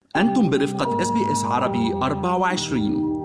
أنتم برفقة SBS عربي 24.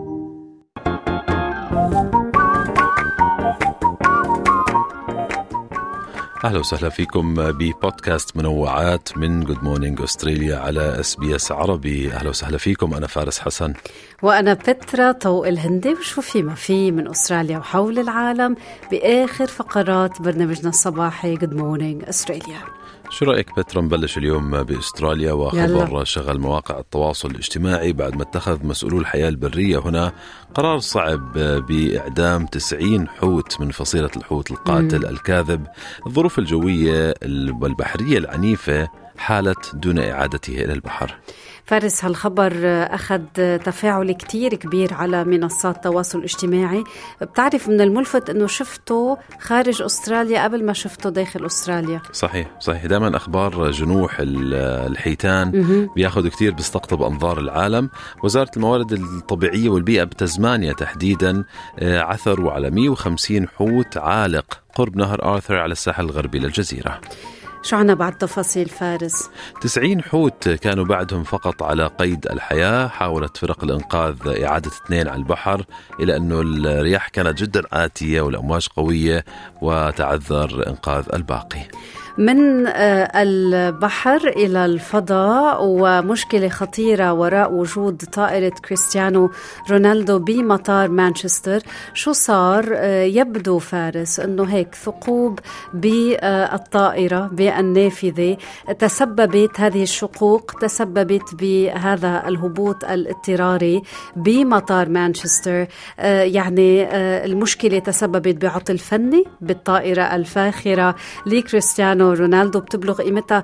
أهلا وسهلا فيكم ببودكاست منوعات من Good Morning أستراليا على SBS عربي. أهلا وسهلا فيكم. أنا فارس حسن وأنا بترا طوق الهندي، وشوفي ما في من أستراليا وحول العالم بآخر فقرات برنامجنا الصباحي Good Morning أستراليا. شو رأيك بترا نبلش اليوم بأستراليا وخبر شغل مواقع التواصل الاجتماعي بعد ما اتخذ مسؤولو الحياة البرية هنا قرار صعب بإعدام 90 حوت من فصيلة الحوت القاتل الكاذب. الظروف الجوية والبحرية العنيفة حالت دون إعادته إلى البحر. فارس، هالخبر أخذ تفاعل كتير كبير على منصات التواصل الاجتماعي. بتعرف من الملفت أنه شفته خارج أستراليا قبل ما شفته داخل أستراليا. صحيح دائما أخبار جنوح الحيتان بياخد كتير بيستقطب أنظار العالم. وزارة الموارد الطبيعية والبيئة بتزمانيا تحديدا عثروا على 150 حوت عالق قرب نهر آرثر على الساحل الغربي للجزيرة. شو عنا بعد تفاصيل فارس؟ 90 حوت كانوا بعدهم فقط على قيد الحياة. حاولت فرق الإنقاذ إعادة 2 على البحر، إلى أنه الرياح كانت جدا آتية والأمواج قوية، وتعذر إنقاذ الباقي. من البحر إلى الفضاء، ومشكلة خطيرة وراء وجود طائرة كريستيانو رونالدو بمطار مانشستر. شو صار؟ يبدو فارس أنه هيك ثقوب بالطائرة بالنافذة تسببت، هذه الشقوق تسببت بهذا الهبوط الاضطراري بمطار مانشستر. يعني المشكلة تسببت بعطل فني بالطائرة الفاخرة لكريستيانو رونالدو بتبلغ قيمتها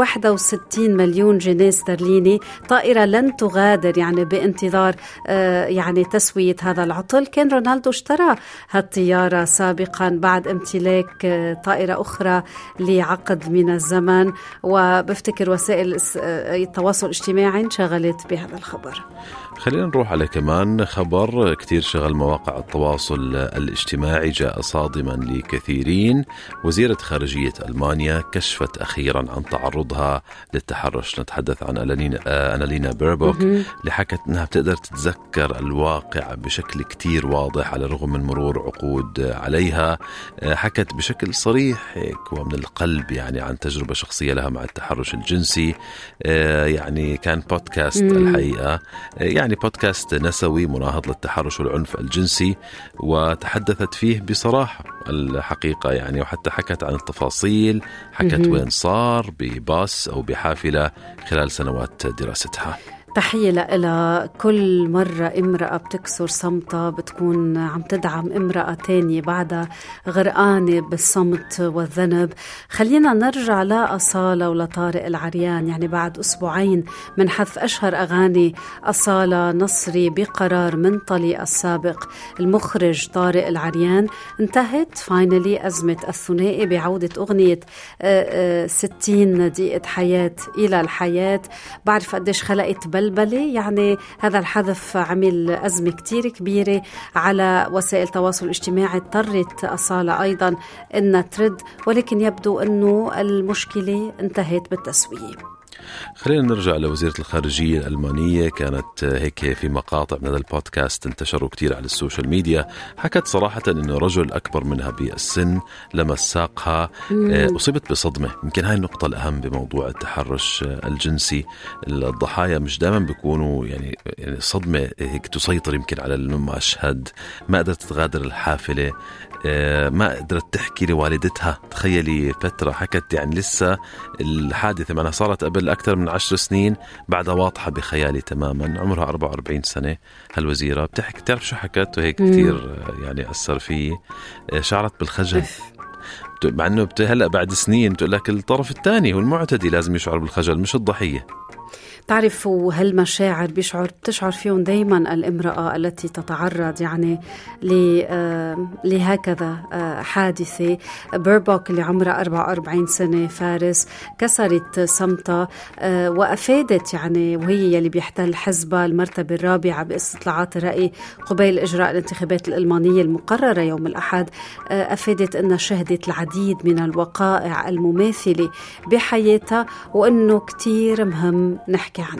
61 مليون جنيه استرليني. طائرة لن تغادر يعني بانتظار يعني تسوية هذا العطل. كان رونالدو اشترى هالطيارة سابقا بعد امتلاك طائرة أخرى لعقد من الزمن، وبفتكر وسائل التواصل الاجتماعي انشغلت بهذا الخبر. خلينا نروح على كمان خبر كتير شغل مواقع التواصل الاجتماعي جاء صادما لكثيرين. وزيرة خارجية ألمانيا كشفت أخيرا عن تعرضها للتحرش. نتحدث عن أنالينا بيربوك اللي حكت أنها بتقدر تتذكر الواقع بشكل كتير واضح على الرغم من مرور عقود عليها. حكت بشكل صريح هيك ومن القلب يعني عن تجربة شخصية لها مع التحرش الجنسي. يعني كان بودكاست الحقيقة، يعني بودكاست نسوي مناهض للتحرش والعنف الجنسي، وتحدثت فيه بصراحة الحقيقة يعني، وحتى حكت عن التفاصيل. حكت وين صار بباص أو بحافلة خلال سنوات دراستها. تحية لها. كل مرة امرأة بتكسر صمتها بتكون عم تدعم امرأة تانية بعدها غرقانة بالصمت والذنب. خلينا نرجع لأصالة ولطارق العريان. يعني بعد أسبوعين من حذف أشهر أغاني أصالة نصري بقرار من طليق السابق المخرج طارق العريان، انتهت فاينلي أزمة الثنائي بعودة أغنية 60 دقيقة حياة إلى الحياة. بعرف قديش خلقت بلبلة، يعني هذا الحذف عمل أزمة كتير كبيرة على وسائل التواصل الاجتماعي. اضطرت أصالة أيضا أن ترد، ولكن يبدو أنه المشكلة انتهت بالتسوية. خلينا نرجع لوزيرة الخارجية الألمانية. كانت هيك في مقاطع من هذا البودكاست انتشروا كتير على السوشيال ميديا. حكت صراحة إنه رجل أكبر منها بالسن لمس ساقها. أصيبت بصدمة. يمكن هاي النقطة الأهم بموضوع التحرش الجنسي. الضحايا مش دائما بيكونوا يعني صدمة هيك تسيطر يمكن على المشهد. ما قدرت تغادر الحافلة، ما قدرت تحكي لوالدتها. تخيلي فترة حكت يعني لسه الحادثة معنا صارت قبل أكثر من 10 سنين، بعدها واضحة بخيالي تماما. عمرها 44 سنة هالوزيرة. بتحكي تعرف شو حكت وهيك كتير يعني أثر فيه. شعرت بالخجل، مع أنه هلأ بعد سنين بتقول لك الطرف الثاني والمعتدي لازم يشعر بالخجل مش الضحية. تعرفوا هالمشاعر بتشعر فيهم دايما الامرأة التي تتعرض يعني لهكذا حادثة. بيربوك اللي عمرها 44 سنة فارس كسرت صمتها وأفادت يعني، وهي يلي بيحتل حزبها المرتبة الرابعة باستطلاعات الرأي قبيل إجراء الانتخابات الألمانية المقررة يوم الأحد. أفادت أنها شهدت العديد من الوقائع المماثلة بحياتها، وأنه كتير مهم نحكي عنها.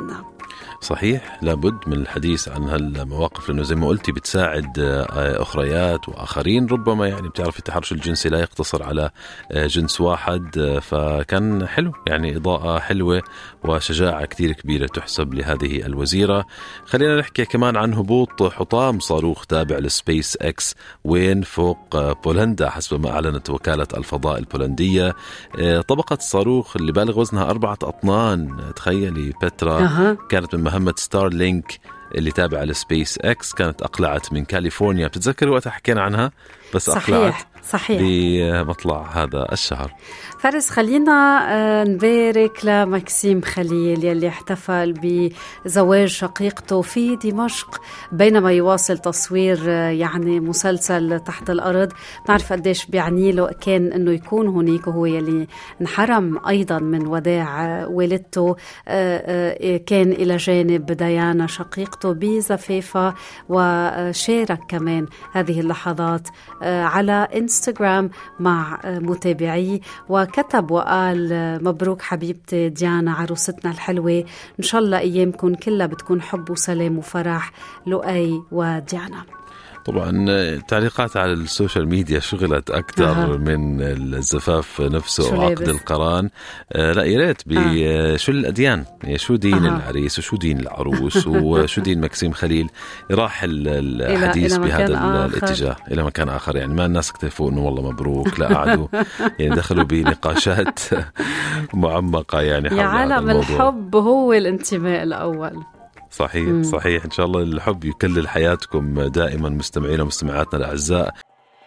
صحيح، لابد من الحديث عن هالمواقف، لأنه زي ما قلتي بتساعد أخريات وآخرين. ربما يعني بتعرف التحرش الجنسي لا يقتصر على جنس واحد، فكان حلو يعني إضاءة حلوة وشجاعة كتير كبيرة تحسب لهذه الوزيرة. خلينا نحكي كمان عن هبوط حطام صاروخ تابع لسبيس إكس وين فوق بولندا حسب ما أعلنت وكالة الفضاء البولندية. طبقة الصاروخ اللي بالغ وزنها 4 أطنان، تخيلي بترا، كانت من مهمة ستارلينك اللي تابعة لسبيس إكس، كانت أقلعت من كاليفورنيا. بتتذكر وقتها حكينا عنها؟ بس أقلعت صحيح بمطلع هذا الشهر. فارس، خلينا نبارك لمكسيم خليل يلي احتفل بزواج شقيقته في دمشق بينما يواصل تصوير يعني مسلسل تحت الأرض. نعرف قديش بيعني له كان أنه يكون هناك، وهو يلي انحرم أيضا من وداع والدته، كان إلى جانب ديانا شقيقته بزفافة، وشارك كمان هذه اللحظات على إنستغرام مع متابعي، وكتب وقال مبروك حبيبتي ديانا عروستنا الحلوة، إن شاء الله أيامكم كلها بتكون حب وسلام وفرح لؤي وديانا. طبعا تعليقات على السوشيال ميديا شغلت أكثر من الزفاف نفسه وعقد القران. لا يا ريت بشو الأديان، شو دين العريس وشو دين العروس وشو دين مكسيم خليل. يراح الحديث بهذا الاتجاه إلى مكان آخر، يعني ما الناس اكتفوا إنه والله مبروك، لا قعدوا يعني دخلوا بنقاشات معمقة يعني حول عالم الحب هو الانتماء الأول. صحيح إن شاء الله الحب يكلل حياتكم دائما مستمعين ومستمعاتنا الأعزاء.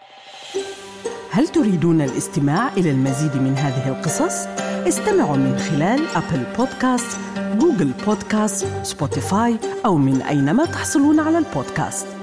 هل تريدون الاستماع إلى المزيد من هذه القصص؟ استمعوا من خلال أبل بودكاست، جوجل بودكاست، سبوتيفاي أو من أينما تحصلون على البودكاست.